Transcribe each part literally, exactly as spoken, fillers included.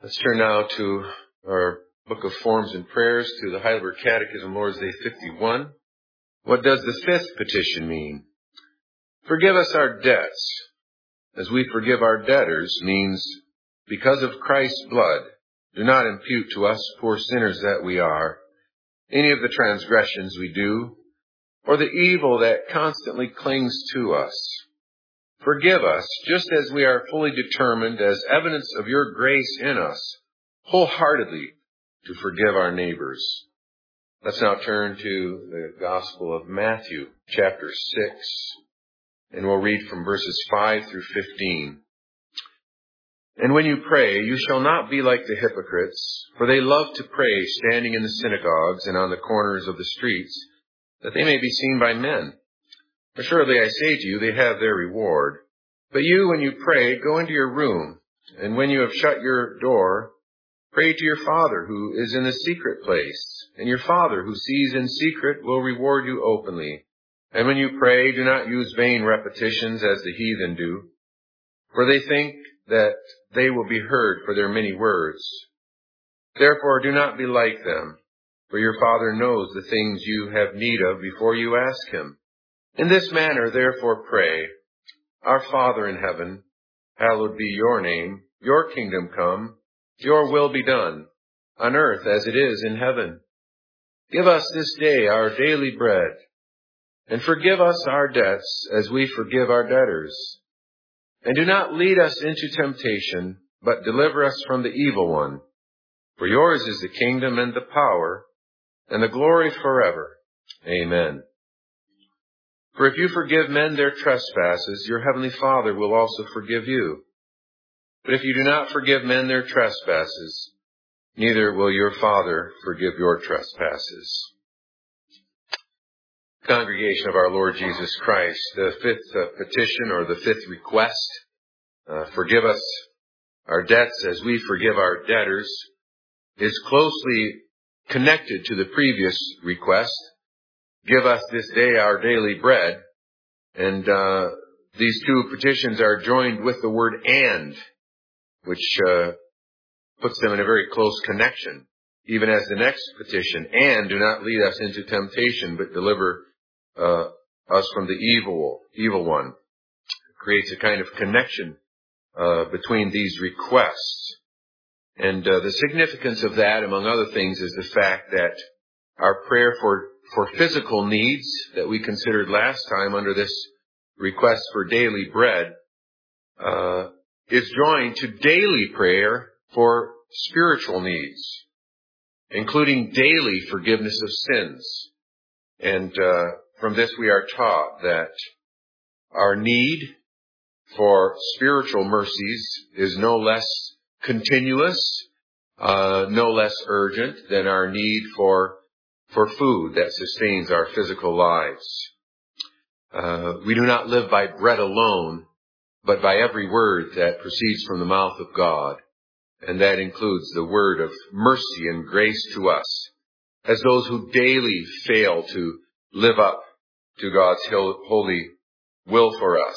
Let's turn now to our Book of Forms and Prayers, to the Heidelberg Catechism, Lord's Day fifty-one. What does the fifth petition mean? Forgive us our debts, as we forgive our debtors, means because of Christ's blood, do not impute to us, poor sinners that we are, any of the transgressions we do, or the evil that constantly clings to us. Forgive us, just as we are fully determined, as evidence of your grace in us, wholeheartedly to forgive our neighbors. Let's now turn to the Gospel of Matthew, chapter six, and we'll read from verses five through fifteen. And when you pray, you shall not be like the hypocrites, for they love to pray standing in the synagogues and on the corners of the streets, that they may be seen by men. Assuredly, I say to you, they have their reward. But you, when you pray, go into your room, and when you have shut your door, pray to your Father who is in the secret place, and your Father who sees in secret will reward you openly. And when you pray, do not use vain repetitions as the heathen do, for they think that they will be heard for their many words. Therefore, do not be like them, for your Father knows the things you have need of before you ask him. In this manner, therefore, pray, Our Father in heaven, hallowed be your name, your kingdom come, your will be done, on earth as it is in heaven. Give us this day our daily bread, and forgive us our debts as we forgive our debtors. And do not lead us into temptation, but deliver us from the evil one. For yours is the kingdom and the power and the glory forever. Amen. For if you forgive men their trespasses, your heavenly Father will also forgive you. But if you do not forgive men their trespasses, neither will your Father forgive your trespasses. Congregation of our Lord Jesus Christ, the fifth uh, petition or the fifth request, uh, forgive us our debts as we forgive our debtors, is closely connected to the previous request. Give us this day our daily bread. And uh, these two petitions are joined with the word and, which uh, puts them in a very close connection. Even as the next petition, and do not lead us into temptation, but deliver uh, us from the evil, evil one. It creates a kind of connection uh, between these requests. And uh, the significance of that, among other things, is the fact that our prayer for For physical needs that we considered last time under this request for daily bread uh, is joined to daily prayer for spiritual needs, including daily forgiveness of sins. And uh, from this we are taught that our need for spiritual mercies is no less continuous, uh, no less urgent than our need for for food that sustains our physical lives. Uh, we do not live by bread alone, but by every word that proceeds from the mouth of God. And that includes the word of mercy and grace to us, as those who daily fail to live up to God's holy will for us.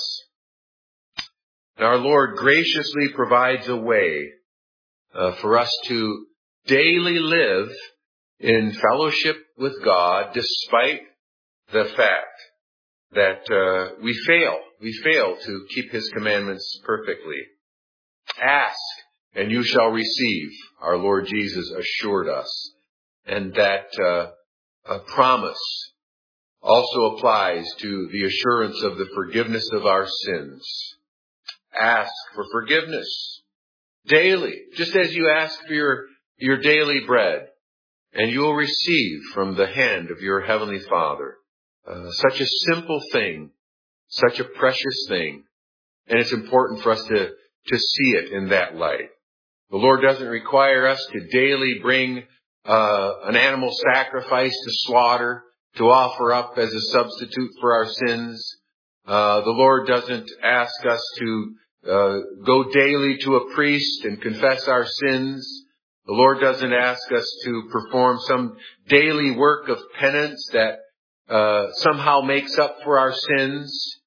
And our Lord graciously provides a way uh, for us to daily live in fellowship with God, despite the fact that uh, we fail. We fail to keep his commandments perfectly. Ask, and you shall receive, our Lord Jesus assured us. And that uh, a promise also applies to the assurance of the forgiveness of our sins. Ask for forgiveness daily, just as you ask for your, your daily bread. And you will receive from the hand of your heavenly Father. Uh, such a simple thing, such a precious thing. And it's important for us to, to see it in that light. The Lord doesn't require us to daily bring uh, an animal sacrifice to slaughter, to offer up as a substitute for our sins. Uh, the Lord doesn't ask us to uh, go daily to a priest and confess our sins. The Lord doesn't ask us to perform some daily work of penance that uh, somehow makes up for our sins.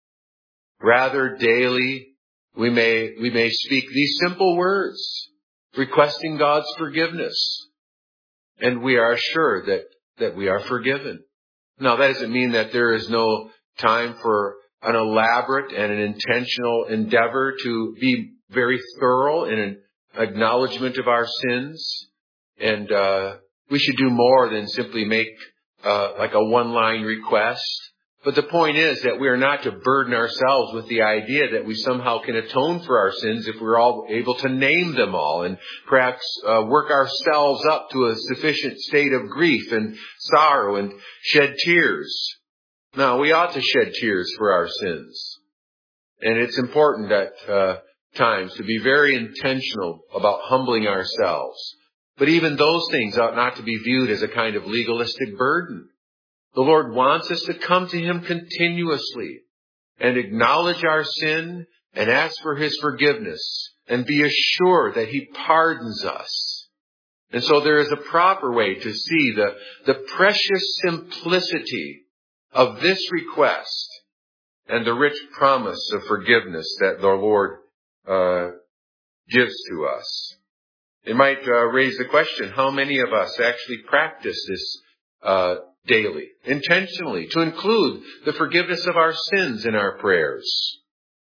Rather, daily, we may we may speak these simple words. requesting God's forgiveness. And we are assured that, that we are forgiven. Now, that doesn't mean that there is no time for an elaborate and an intentional endeavor to be very thorough in an acknowledgement of our sins. And uh we should do more than simply make uh like a one-line request. But the point is that we are not to burden ourselves with the idea that we somehow can atone for our sins if we're all able to name them all and perhaps uh, work ourselves up to a sufficient state of grief and sorrow and shed tears. No, we ought to shed tears for our sins. And it's important at uh, times to be very intentional about humbling ourselves. But even those things ought not to be viewed as a kind of legalistic burden. The Lord wants us to come to Him continuously and acknowledge our sin and ask for His forgiveness and be assured that He pardons us. And so there is a proper way to see the, the precious simplicity of this request and the rich promise of forgiveness that the Lord uh, gives to us. It might uh, raise the question, how many of us actually practice this uh, daily, intentionally, to include the forgiveness of our sins in our prayers,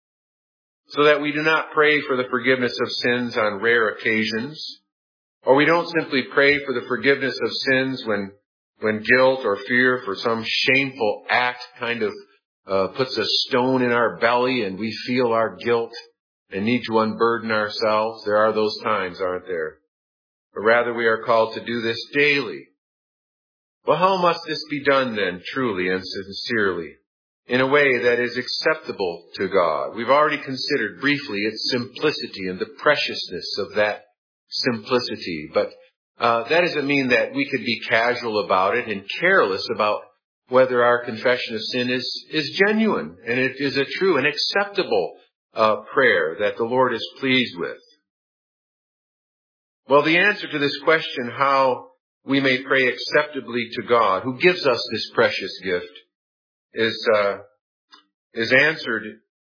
so that we do not pray for the forgiveness of sins on rare occasions, or we don't simply pray for the forgiveness of sins when when guilt or fear for some shameful act kind of uh, puts a stone in our belly and we feel our guilt and need to unburden ourselves. There are those times, aren't there? But rather we are called to do this daily. Well, how must this be done then, truly and sincerely, in a way that is acceptable to God? We've already considered briefly its simplicity and the preciousness of that simplicity. But uh, that doesn't mean that we could be casual about it and careless about whether our confession of sin is, is genuine and it is a true and acceptable uh, prayer that the Lord is pleased with. Well, the answer to this question, how we may pray acceptably to God, who gives us this precious gift, is uh, is answered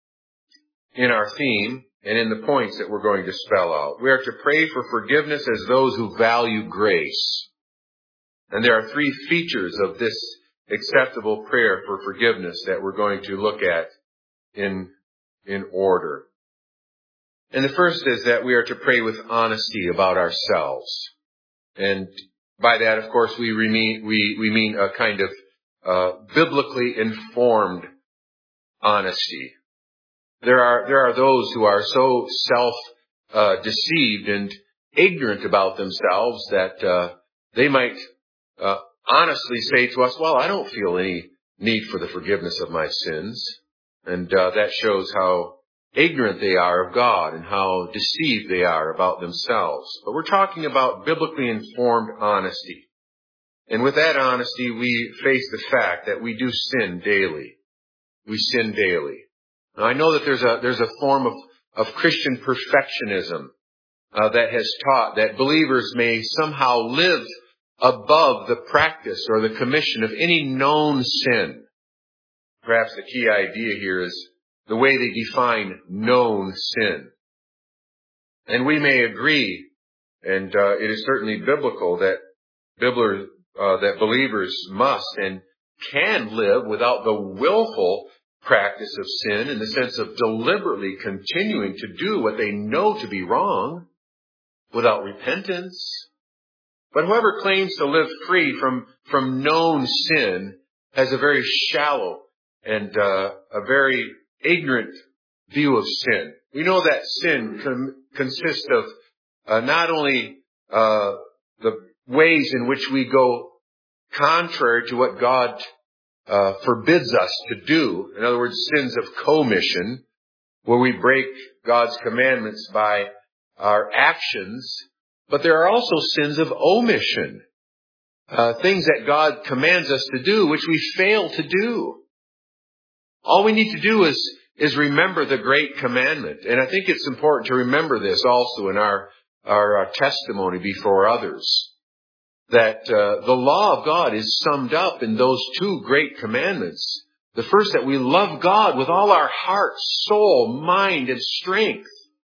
in our theme and in the points that we're going to spell out. We are to pray for forgiveness as those who value grace. And there are three features of this acceptable prayer for forgiveness that we're going to look at in, in order. And the first is that we are to pray with honesty about ourselves. And by that, of course, we mean, we, we mean a kind of uh, biblically informed honesty. There are, there are those who are so self-deceived uh, and ignorant about themselves that uh, they might uh, honestly say to us, well, I don't feel any need for the forgiveness of my sins. And uh, that shows how ignorant they are of God and how deceived they are about themselves. But we're talking about biblically informed honesty. And with that honesty, we face the fact that we do sin daily. We sin daily. Now, I know that there's a there's a form of, of Christian perfectionism uh, that has taught that believers may somehow live above the practice or the commission of any known sin. Perhaps the key idea here is the way they define known sin. And we may agree, and uh, it is certainly biblical, that bibler, uh, that believers must and can live without the willful practice of sin, in the sense of deliberately continuing to do what they know to be wrong without repentance. But whoever claims to live free from, from known sin has a very shallow and uh, a very ignorant view of sin. We know that sin com- consists of uh, not only uh, the ways in which we go contrary to what God uh, forbids us to do. In other words, sins of commission, where we break God's commandments by our actions. But there are also sins of omission, uh, things that God commands us to do, which we fail to do. All we need to do is, is remember the great commandment. And I think it's important to remember this also in our, our, our testimony before others. That uh, the law of God is summed up in those two great commandments. The first, that we love God with all our heart, soul, mind, and strength.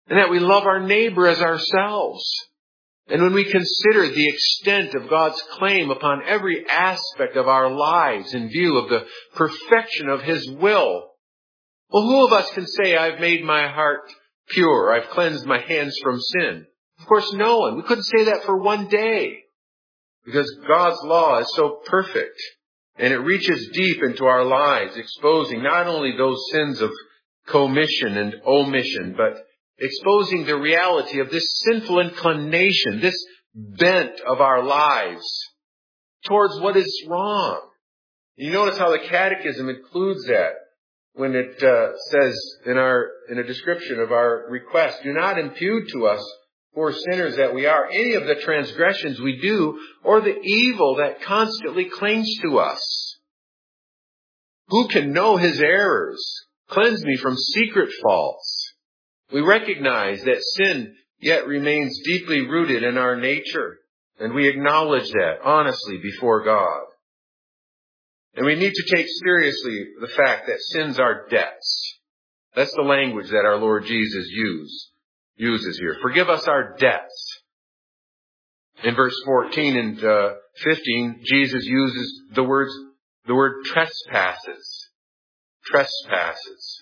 and that we love our neighbor as ourselves. And when we consider the extent of God's claim upon every aspect of our lives in view of the perfection of His will, well, who of us can say, I've made my heart pure, I've cleansed my hands from sin? Of course, no one. We couldn't say that for one day, because God's law is so perfect, and it reaches deep into our lives, exposing not only those sins of commission and omission, but exposing the reality of this sinful inclination, this bent of our lives towards what is wrong. You notice how the Catechism includes that when it uh, says in our in a description of our request, do not impute to us, poor sinners that we are, any of the transgressions we do or the evil that constantly clings to us. Who can know His errors? Cleanse me from secret faults. We recognize that sin yet remains deeply rooted in our nature, and we acknowledge that honestly before God. And we need to take seriously the fact that sins are debts. That's the language that our Lord Jesus use, uses here. Forgive us our debts. In verse fourteen and uh, fifteen, Jesus uses the words, the word trespasses. Trespasses.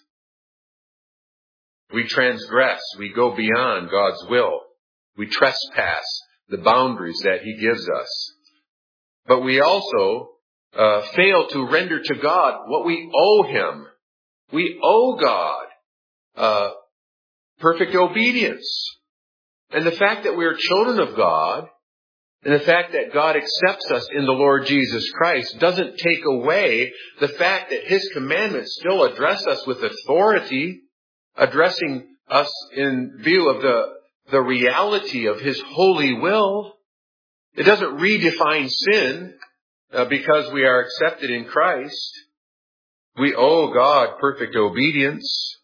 We transgress. We go beyond God's will. We trespass the boundaries that He gives us. But we also uh, fail to render to God what we owe Him. We owe God uh, perfect obedience. And the fact that we are children of God, and the fact that God accepts us in the Lord Jesus Christ, doesn't take away the fact that His commandments still address us with authority, addressing us in view of the, the reality of His holy will. It doesn't redefine sin uh, because we are accepted in Christ. We owe God perfect obedience.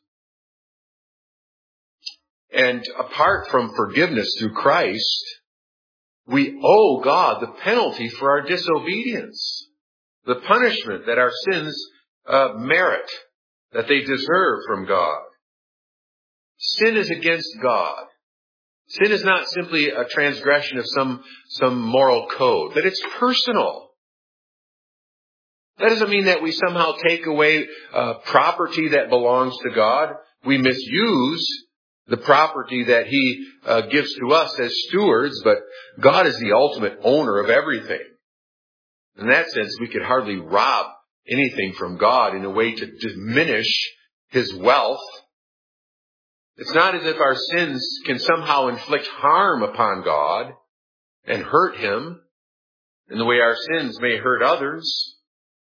And apart from forgiveness through Christ, we owe God the penalty for our disobedience, the punishment that our sins uh, merit, that they deserve from God. Sin is against God. Sin is not simply a transgression of some, some moral code, but it's personal. That doesn't mean that we somehow take away uh, property that belongs to God. We misuse the property that He uh, gives to us as stewards, but God is the ultimate owner of everything. In that sense, we could hardly rob anything from God in a way to diminish His wealth. It's not as if our sins can somehow inflict harm upon God and hurt Him in the way our sins may hurt others.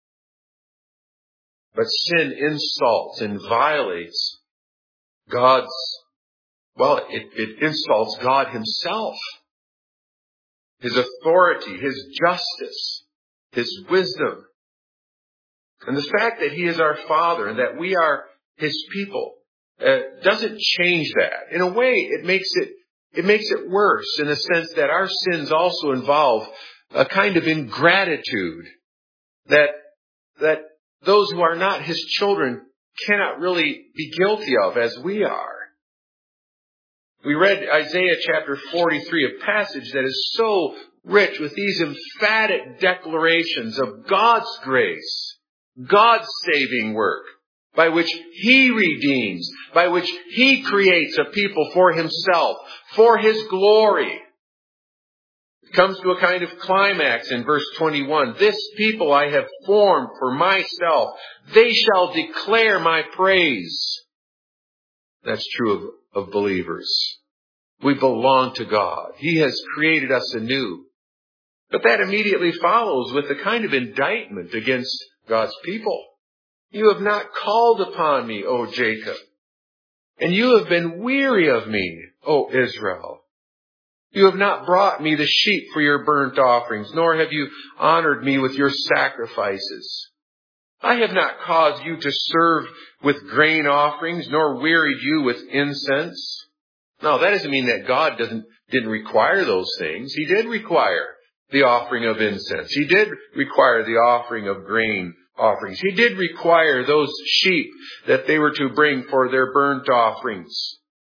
But sin insults and violates God's, well, it, it insults God Himself, His authority, His justice, His wisdom. And the fact that He is our Father and that we are His people Uh, doesn't change that. In a way, it makes it it makes it worse in the sense that our sins also involve a kind of ingratitude that that those who are not His children cannot really be guilty of as we are. We read Isaiah chapter forty-three, a passage that is so rich with these emphatic declarations of God's grace, God's saving work, by which He redeems, by which He creates a people for Himself, for His glory. It comes to a kind of climax in verse twenty-one. This people I have formed for myself. They shall declare my praise. That's true of, of believers. We belong to God. He has created us anew. But that immediately follows with a kind of indictment against God's people. You have not called upon me, O Jacob, and you have been weary of me, O Israel. You have not brought me the sheep for your burnt offerings, nor have you honored me with your sacrifices. I have not caused you to serve with grain offerings, nor wearied you with incense. Now, that doesn't mean that God doesn't didn't require those things. He did require the offering of incense. He did require the offering of grain offerings. He did require those sheep that they were to bring for their burnt offerings.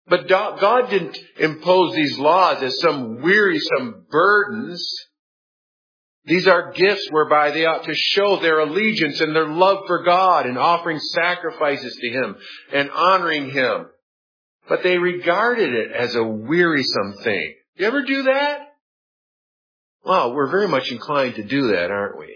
But God didn't impose these laws as some wearisome burdens. These are gifts whereby they ought to show their allegiance and their love for God and offering sacrifices to Him and honoring Him. But they regarded it as a wearisome thing. You ever do that? Well, we're very much inclined to do that, aren't we?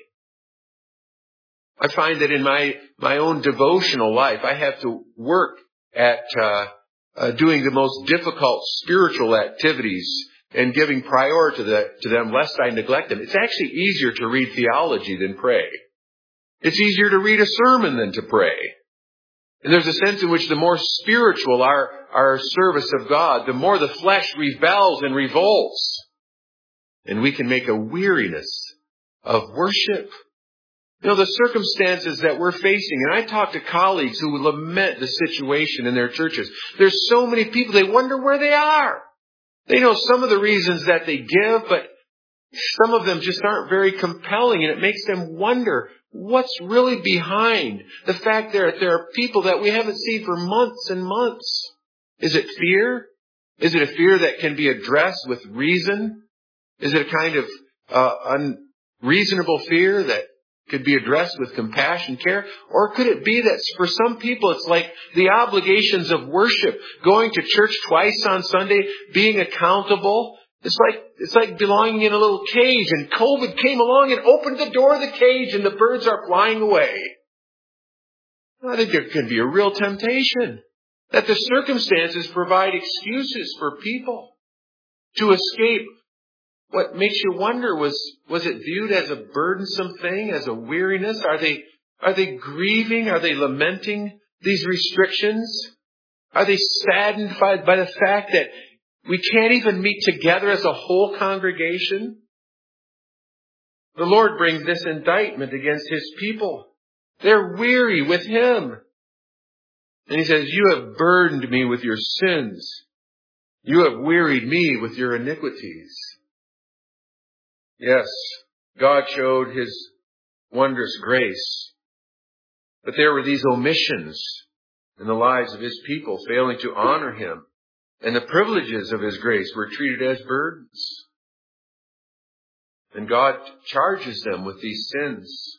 I find that in my, my own devotional life, I have to work at uh, uh, doing the most difficult spiritual activities and giving priority to, the, to them lest I neglect them. It's actually easier to read theology than pray. It's easier to read a sermon than to pray. And there's a sense in which the more spiritual our, our service of God, the more the flesh rebels and revolts. And we can make a weariness of worship. You know, the circumstances that we're facing, and I talk to colleagues who lament the situation in their churches. There's so many people, they wonder where they are. They know some of the reasons that they give, but some of them just aren't very compelling, and it makes them wonder what's really behind the fact that there are people that we haven't seen for months and months. Is it fear? Is it a fear that can be addressed with reason? Is it a kind of uh, unreasonable fear that could be addressed with compassion, care? Or could it be that for some people it's like the obligations of worship, going to church twice on Sunday, being accountable? It's like, it's like belonging in a little cage, and COVID came along and opened the door of the cage and the birds are flying away. I think there can be a real temptation that the circumstances provide excuses for people to escape. What makes you wonder, was, was it viewed as a burdensome thing, as a weariness? Are they, are they grieving? Are they lamenting these restrictions? Are they saddened by, by the fact that we can't even meet together as a whole congregation? The Lord brings this indictment against His people. They're weary with Him. And He says, you have burdened me with your sins. You have wearied me with your iniquities. Yes, God showed His wondrous grace. But there were these omissions in the lives of His people, failing to honor Him. And the privileges of His grace were treated as burdens. And God charges them with these sins.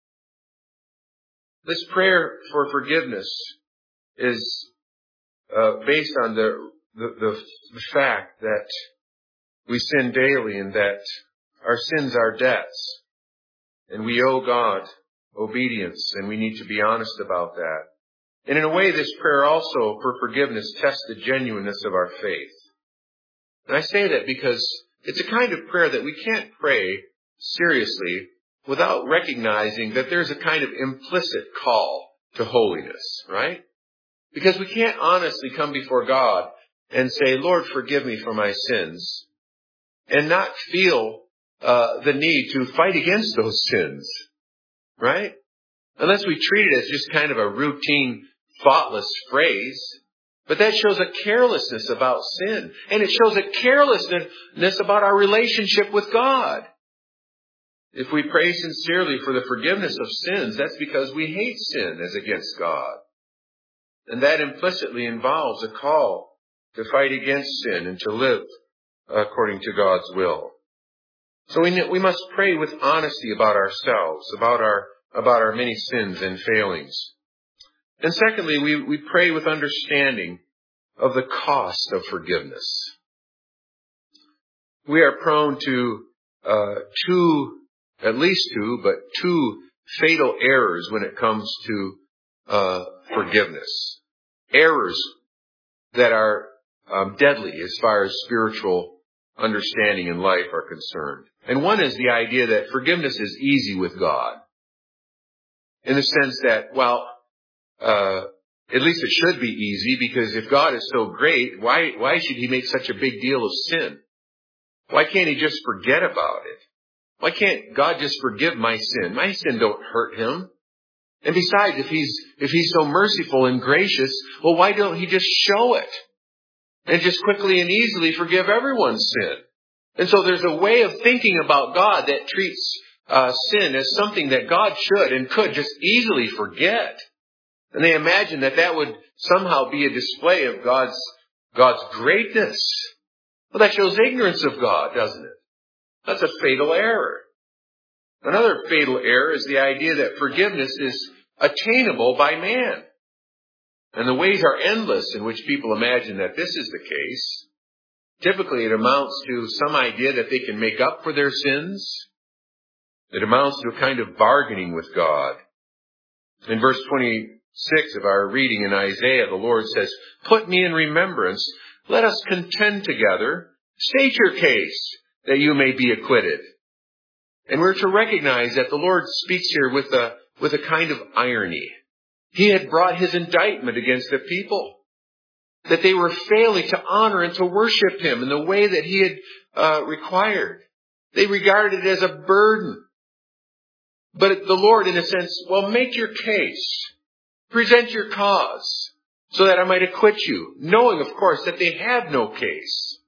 This prayer for forgiveness is uh, based on the, the, the, the fact that we sin daily and that our sins are debts. And we owe God obedience, and we need to be honest about that. And in a way, this prayer also for forgiveness tests the genuineness of our faith. And I say that because it's a kind of prayer that we can't pray seriously without recognizing that there's a kind of implicit call to holiness, right? Because we can't honestly come before God and say, Lord, forgive me for my sins, and not feel uh, the need to fight against those sins, right? Unless we treat it as just kind of a routine, thoughtless phrase. But that shows a carelessness about sin. And it shows a carelessness about our relationship with God. If we pray sincerely for the forgiveness of sins, that's because we hate sin as against God. And that implicitly involves a call to fight against sin and to live according to God's will. So we, we must pray with honesty about ourselves, about our, about our many sins and failings. And secondly, we, we pray with understanding of the cost of forgiveness. We are prone to uh, two, at least two, but two fatal errors when it comes to uh, forgiveness. Errors that are um, deadly as far as spiritual understanding in life are concerned. And one is the idea that forgiveness is easy with God. In the sense that, well, uh, at least it should be easy, because if God is so great, why, why should He make such a big deal of sin? Why can't He just forget about it? Why can't God just forgive my sin? My sin don't hurt Him. And besides, if He's, if He's so merciful and gracious, well, why don't He just show it? And just quickly and easily forgive everyone's sin. And so there's a way of thinking about God that treats uh, sin as something that God should and could just easily forget. And they imagine that that would somehow be a display of God's God's greatness. Well, that shows ignorance of God, doesn't it? That's a fatal error. Another fatal error is the idea that forgiveness is attainable by man. And the ways are endless in which people imagine that this is the case. Typically, it amounts to some idea that they can make up for their sins. It amounts to a kind of bargaining with God. In verse twenty-six of our reading in Isaiah, the Lord says, "Put me in remembrance. Let us contend together. State your case, that you may be acquitted." And we're to recognize that the Lord speaks here with a, with a kind of irony. He had brought his indictment against the people, that they were failing to honor and to worship him in the way that he had uh, required. They regarded it as a burden. But the Lord, in a sense, well, make your case. Present your cause so that I might acquit you, knowing, of course, that they have no case.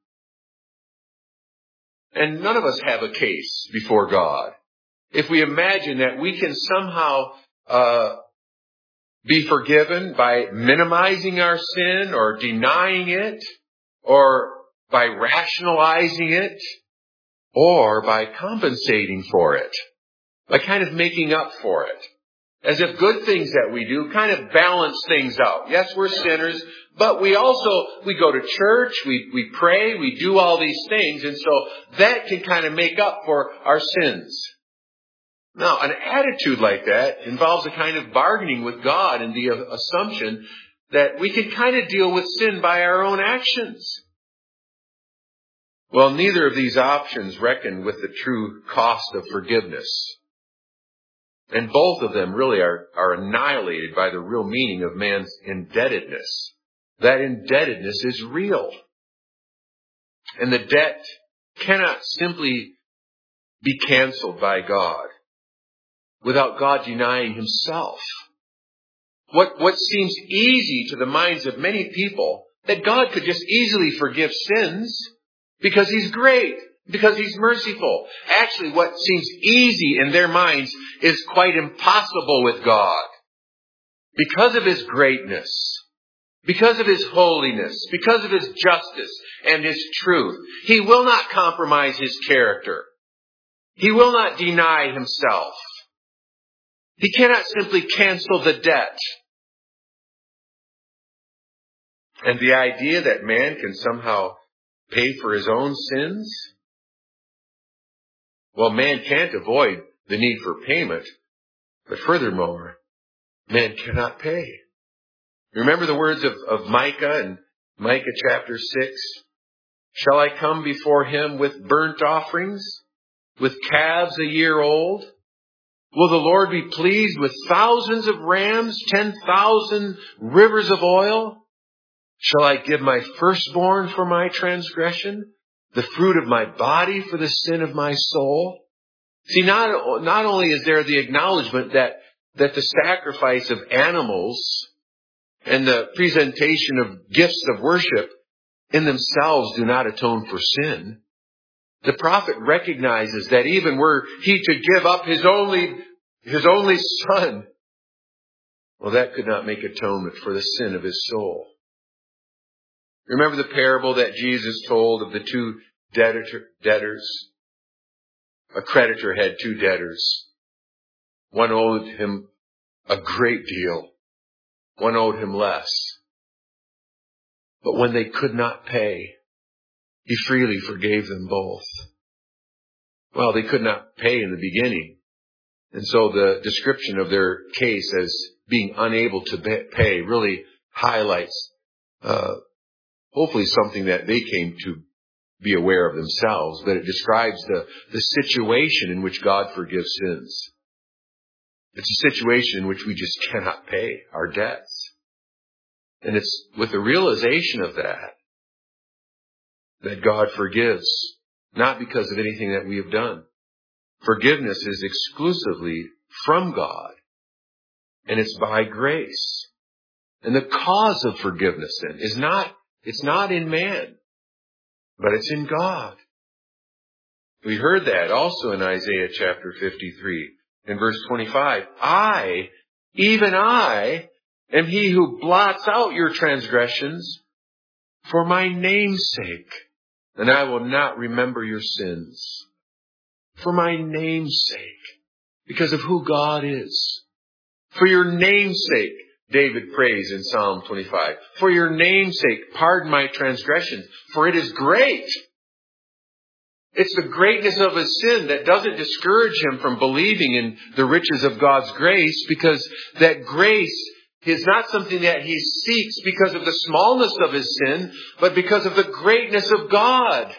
And none of us have a case before God. If we imagine that we can somehow uh, be forgiven by minimizing our sin or denying it or by rationalizing it or by compensating for it, by kind of making up for it. As if good things that we do kind of balance things out. Yes, we're sinners, but we also, we go to church, we, we pray, we do all these things, and so that can kind of make up for our sins. Now, an attitude like that involves a kind of bargaining with God and the assumption that we can kind of deal with sin by our own actions. Well, neither of these options reckon with the true cost of forgiveness. And both of them really are, are annihilated by the real meaning of man's indebtedness. That indebtedness is real. And the debt cannot simply be canceled by God without God denying himself. What, what seems easy to the minds of many people, that God could just easily forgive sins because he's great, because he's merciful. Actually, what seems easy in their minds is quite impossible with God. Because of his greatness, because of his holiness, because of his justice and his truth, he will not compromise his character. He will not deny himself. He cannot simply cancel the debt. And the idea that man can somehow pay for his own sins? Well, man can't avoid the need for payment, but furthermore, man cannot pay. Remember the words of, of Micah in Micah chapter six? Shall I come before him with burnt offerings, with calves a year old? Will the Lord be pleased with thousands of rams, ten thousand rivers of oil? Shall I give my firstborn for my transgression, the fruit of my body for the sin of my soul? See, not, not only is there the acknowledgement that, that the sacrifice of animals and the presentation of gifts of worship in themselves do not atone for sin. The prophet recognizes that even were he to give up his only, his only son, well, that could not make atonement for the sin of his soul. Remember the parable that Jesus told of the two debtor, debtors? A creditor had two debtors. One owed him a great deal. One owed him less. But when they could not pay, he freely forgave them both. Well, they could not pay in the beginning. And so the description of their case as being unable to pay really highlights uh, hopefully something that they came to be aware of themselves, but it describes the, the situation in which God forgives sins. It's a situation in which we just cannot pay our debts. And it's with the realization of that, that God forgives, not because of anything that we have done. Forgiveness is exclusively from God, and it's by grace. And the cause of forgiveness then is not, it's not in man, but it's in God. We heard that also in Isaiah chapter fifty-three, in verse twenty-five. I, even I, am he who blots out your transgressions for my name's sake, and I will not remember your sins. For my name's sake, because of who God is. For your name's sake, David prays in Psalm twenty-five. For your name's sake, pardon my transgressions, for it is great. It's the greatness of his sin that doesn't discourage him from believing in the riches of God's grace, because that grace is not something that he seeks because of the smallness of his sin, but because of the greatness of God.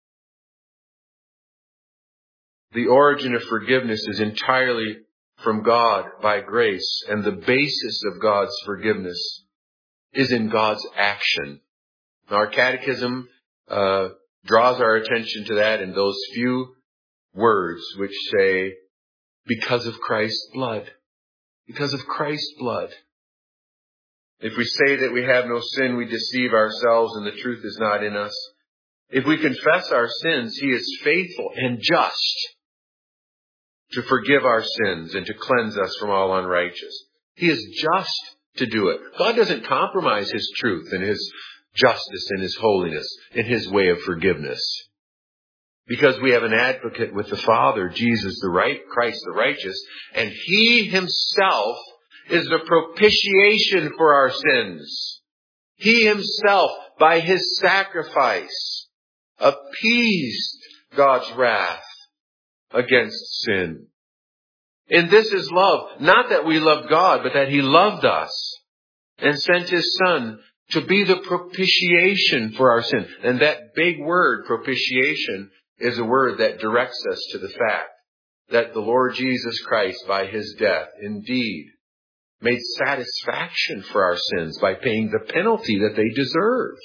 The origin of forgiveness is entirely from God by grace, and the basis of God's forgiveness is in God's action. Our catechism uh, draws our attention to that in those few words which say, because of Christ's blood. Because of Christ's blood. If we say that we have no sin, we deceive ourselves and the truth is not in us. If we confess our sins, he is faithful and just to forgive our sins and to cleanse us from all unrighteousness. He is just to do it. God doesn't compromise his truth and his justice and his holiness and his way of forgiveness. Because we have an advocate with the Father, Jesus the right, Christ the righteous, and he himself is the propitiation for our sins. He himself, by his sacrifice, appeased God's wrath against sin. And this is love. Not that we loved God, but that he loved us and sent his Son to be the propitiation for our sin. And that big word, propitiation, is a word that directs us to the fact that the Lord Jesus Christ, by his death, indeed made satisfaction for our sins by paying the penalty that they deserve.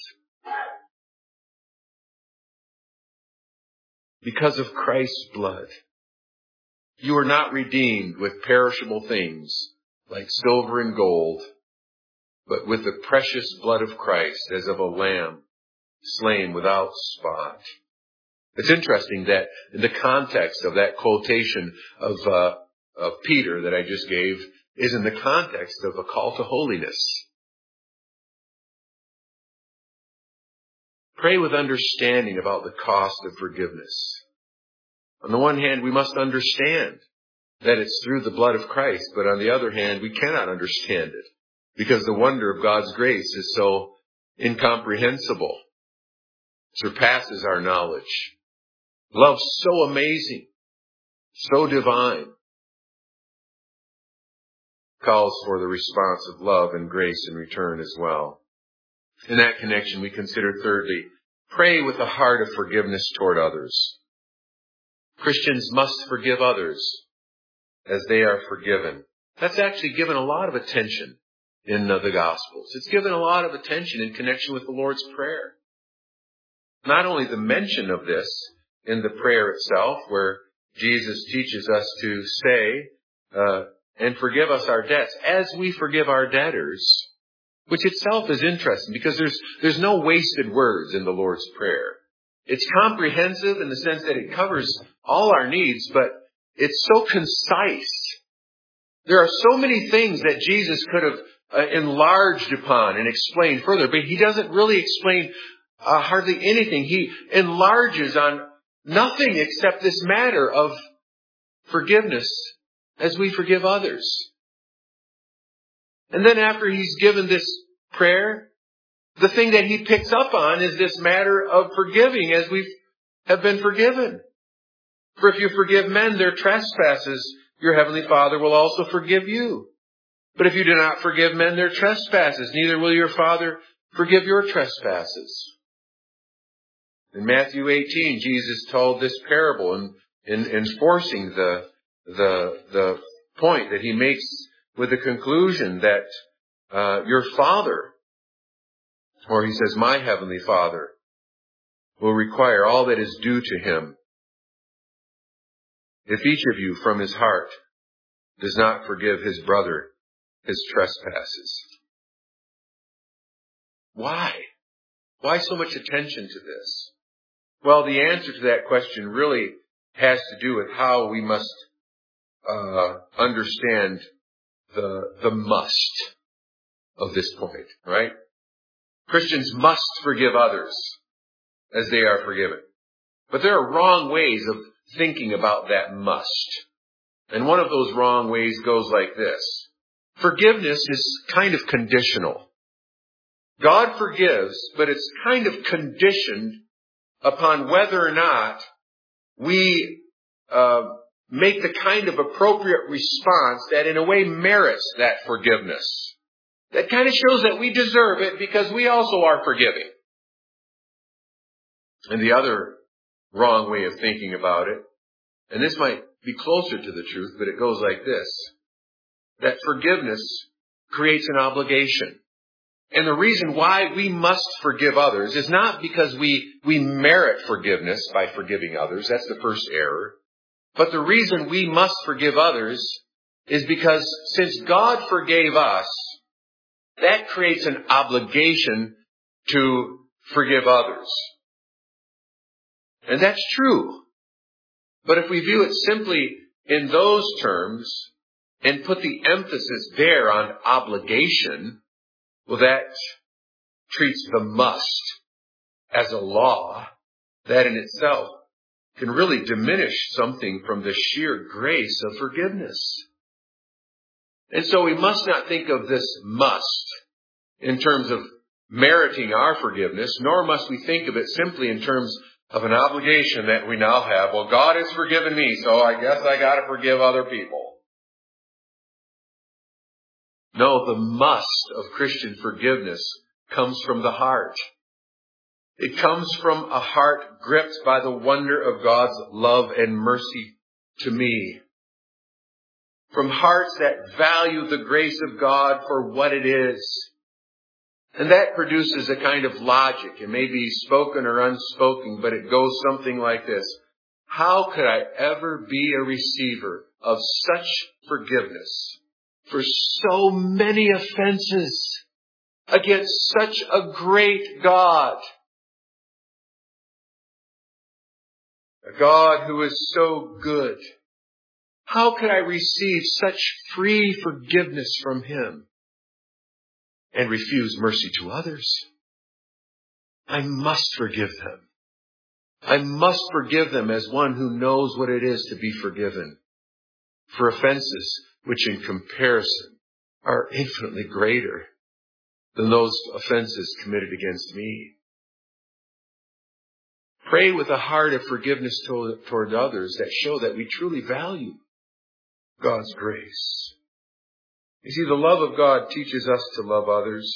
Because of Christ's blood, you are not redeemed with perishable things like silver and gold, but with the precious blood of Christ as of a lamb slain without spot. It's interesting that in the context of that quotation of, uh, of Peter that I just gave is in the context of a call to holiness. Pray with understanding about the cost of forgiveness. On the one hand, we must understand that it's through the blood of Christ, but on the other hand, we cannot understand it because the wonder of God's grace is so incomprehensible, surpasses our knowledge. Love so amazing, so divine, calls for the response of love and grace in return as well. In that connection, we consider thirdly, pray with a heart of forgiveness toward others. Christians must forgive others as they are forgiven. That's actually given a lot of attention in uh, the Gospels. It's given a lot of attention in connection with the Lord's Prayer. Not only the mention of this in the prayer itself, where Jesus teaches us to say, uh, and forgive us our debts as we forgive our debtors, which itself is interesting because there's, there's no wasted words in the Lord's Prayer. It's comprehensive in the sense that it covers all our needs, but it's so concise. There are so many things that Jesus could have uh, enlarged upon and explained further, but he doesn't really explain uh, hardly anything. He enlarges on nothing except this matter of forgiveness as we forgive others. And then after he's given this prayer, the thing that he picks up on is this matter of forgiving as we have been forgiven. For if you forgive men their trespasses, your heavenly Father will also forgive you. But if you do not forgive men their trespasses, neither will your Father forgive your trespasses. In Matthew eighteen, Jesus told this parable in, in enforcing the, the, the point that he makes with the conclusion that uh, your Father, or he says, my heavenly Father, will require all that is due to him if each of you from his heart does not forgive his brother his trespasses. Why? Why so much attention to this? Well, the answer to that question really has to do with how we must uh, understand the the must of this point, right? Christians must forgive others as they are forgiven. But there are wrong ways of thinking about that must. And one of those wrong ways goes like this. Forgiveness is kind of conditional. God forgives, but it's kind of conditioned upon whether or not we uh, make the kind of appropriate response that in a way merits that forgiveness. That kind of shows that we deserve it because we also are forgiving. And the other wrong way of thinking about it, and this might be closer to the truth, but it goes like this, that forgiveness creates an obligation. And the reason why we must forgive others is not because we, we merit forgiveness by forgiving others. That's the first error. But the reason we must forgive others is because since God forgave us, that creates an obligation to forgive others. And that's true. But if we view it simply in those terms and put the emphasis there on obligation, well, that treats the must as a law that in itself can really diminish something from the sheer grace of forgiveness. And so we must not think of this must in terms of meriting our forgiveness, nor must we think of it simply in terms of an obligation that we now have. Well, God has forgiven me, so I guess I got to forgive other people. No, the must of Christian forgiveness comes from the heart. It comes from a heart gripped by the wonder of God's love and mercy to me. From hearts that value the grace of God for what it is. And that produces a kind of logic. It may be spoken or unspoken, but it goes something like this. How could I ever be a receiver of such forgiveness for so many offenses against such a great God? A God who is so good. How could I receive such free forgiveness from Him and refuse mercy to others? I must forgive them. I must forgive them as one who knows what it is to be forgiven for offenses which in comparison are infinitely greater than those offenses committed against me. Pray with a heart of forgiveness toward others that show that we truly value God's grace. You see, the love of God teaches us to love others.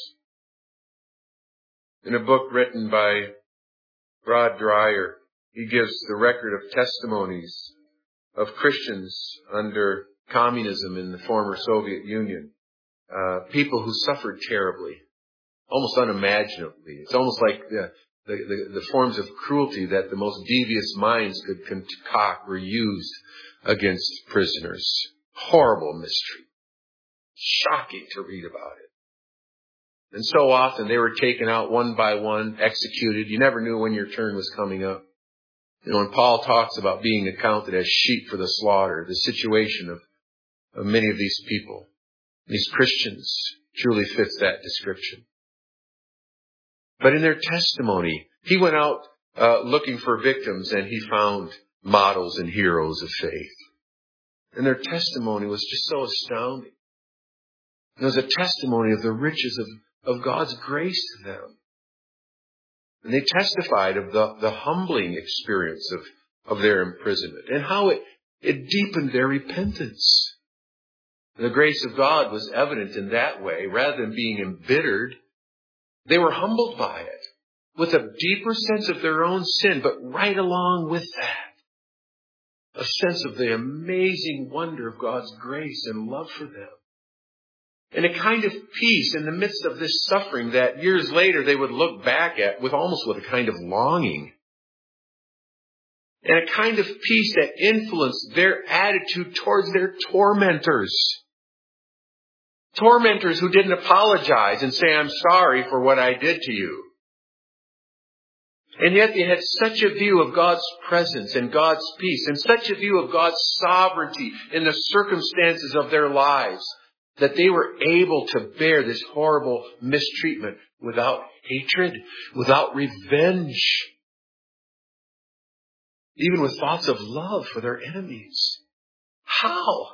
In a book written by Rod Dreher, he gives the record of testimonies of Christians under communism in the former Soviet Union. Uh, people who suffered terribly, almost unimaginably. It's almost like the, the, the, the forms of cruelty that the most devious minds could concoct were used against prisoners. Horrible mystery. Shocking to read about it. And so often they were taken out one by one, executed. You never knew when your turn was coming up. You know, when Paul talks about being accounted as sheep for the slaughter, the situation of, of many of these people, these Christians, truly fits that description. But in their testimony, he went out uh, looking for victims and he found models and heroes of faith. And their testimony was just so astounding. It was a testimony of the riches of, of God's grace to them. And they testified of the, the humbling experience of, of their imprisonment and how it, it deepened their repentance. The grace of God was evident in that way. Rather than being embittered, they were humbled by it with a deeper sense of their own sin, but right along with that, a sense of the amazing wonder of God's grace and love for them. And a kind of peace in the midst of this suffering that years later they would look back at with almost with a kind of longing. And a kind of peace that influenced their attitude towards their tormentors. Tormentors who didn't apologize and say, I'm sorry for what I did to you. And yet they had such a view of God's presence and God's peace and such a view of God's sovereignty in the circumstances of their lives that they were able to bear this horrible mistreatment without hatred, without revenge, even with thoughts of love for their enemies. How?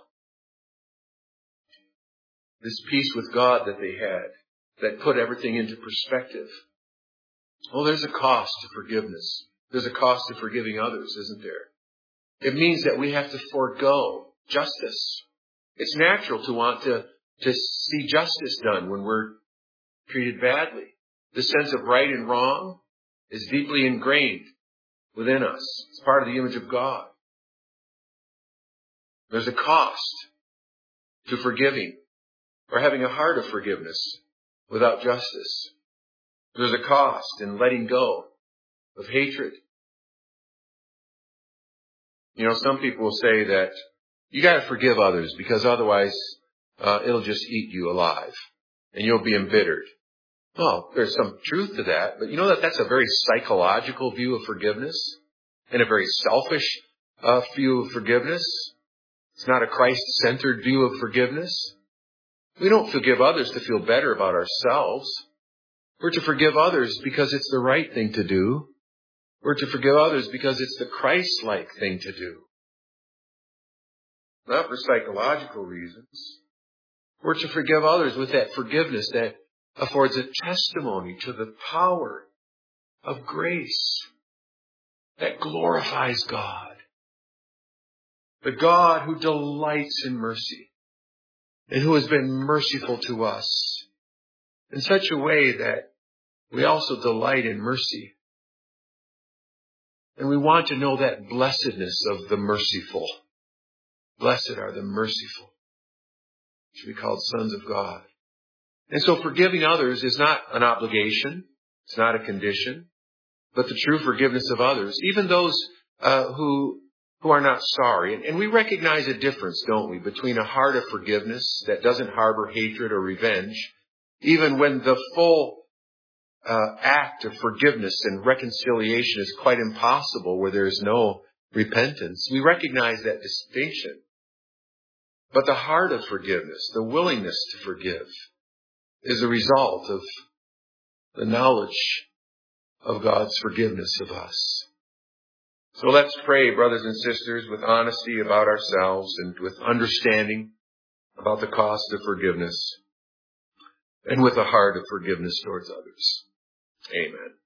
This peace with God that they had, that put everything into perspective. Well, there's a cost to forgiveness. There's a cost to forgiving others, isn't there? It means that we have to forego justice. It's natural to want to, to see justice done when we're treated badly. The sense of right and wrong is deeply ingrained within us. It's part of the image of God. There's a cost to forgiving or having a heart of forgiveness without justice. There's a cost in letting go of hatred. You know, some people will say that you got to forgive others because otherwise uh, it'll just eat you alive and you'll be embittered. Well, there's some truth to that, but you know that that's a very psychological view of forgiveness and a very selfish uh, view of forgiveness. It's not a Christ-centered view of forgiveness. We don't forgive others to feel better about ourselves. We're to forgive others because it's the right thing to do. We're to forgive others because it's the Christ-like thing to do. Not for psychological reasons. We're to forgive others with that forgiveness that affords a testimony to the power of grace that glorifies God. The God who delights in mercy and who has been merciful to us in such a way that we also delight in mercy. And we want to know that blessedness of the merciful. Blessed are the merciful, which we called sons of God. And so forgiving others is not an obligation. It's not a condition. But the true forgiveness of others, even those uh, who who are not sorry. And, and we recognize a difference, don't we, between a heart of forgiveness that doesn't harbor hatred or revenge, even when the full uh, act of forgiveness and reconciliation is quite impossible where there is no repentance. We recognize that distinction. But the heart of forgiveness, the willingness to forgive, is a result of the knowledge of God's forgiveness of us. So let's pray, brothers and sisters, with honesty about ourselves and with understanding about the cost of forgiveness and with a heart of forgiveness towards others. Amen.